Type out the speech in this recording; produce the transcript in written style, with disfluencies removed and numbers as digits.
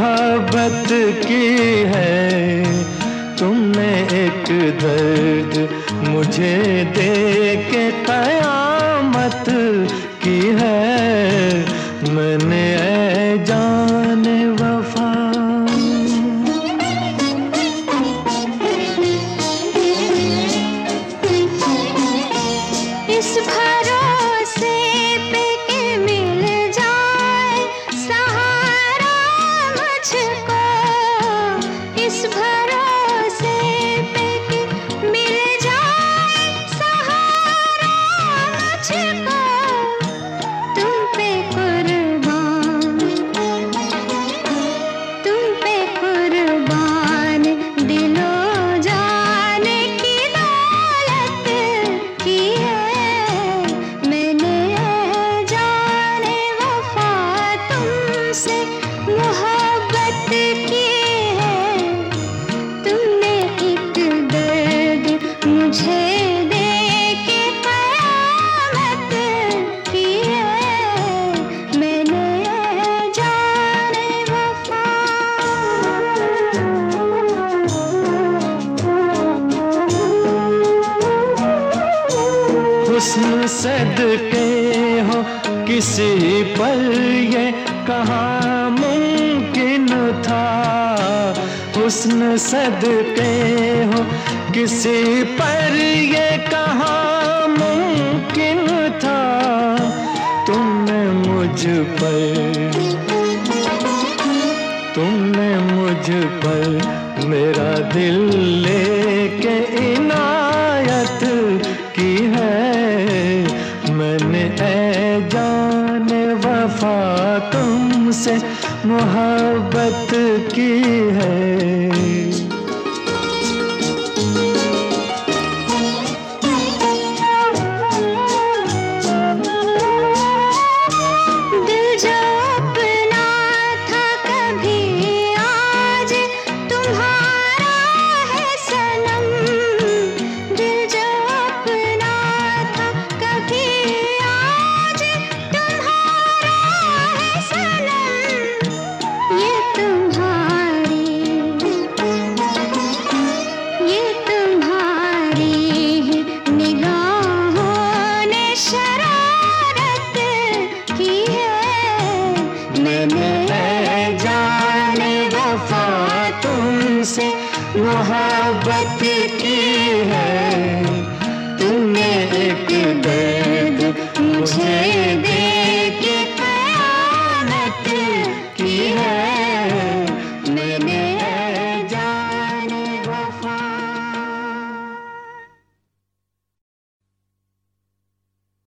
मोहब्बत की है। तुमने एक दर्द मुझे दे के कयामत की है। मैंने ऐ जाने वफा इस भरोसे पे कि मिल जाए सहारा मुझको, इस भरोसे पे कि मिल जाए सहारा मुझको, तुम पे कुर्बान दिलो जाने की दौलत की है। मैंने जाने वफा तुमसे मोहब्बत की है। तुमने एक दर्द मुझे दे के कयामत की है। मैंने जाने वफा हुस्न सदके हो किसी पर ये कहाँ मुमकिन था। हुस्न सदके हो किसी पर ये कहाँ मुमकिन था। तुमने मुझ पर मेरा दिल लेके इनायत की है। मैंने ऐ जाने वफा तुमसे मोहब्बत की है। दिल जो अपना था कभी आज तुम्हारा है सनम। दिल जो अपना था कभी आज तुम्हारा है सनम। ये तुम्हारी ही निगाहों ने शरारत की है। मैंने ऐ जाने वफा तुमसे मोहब्बत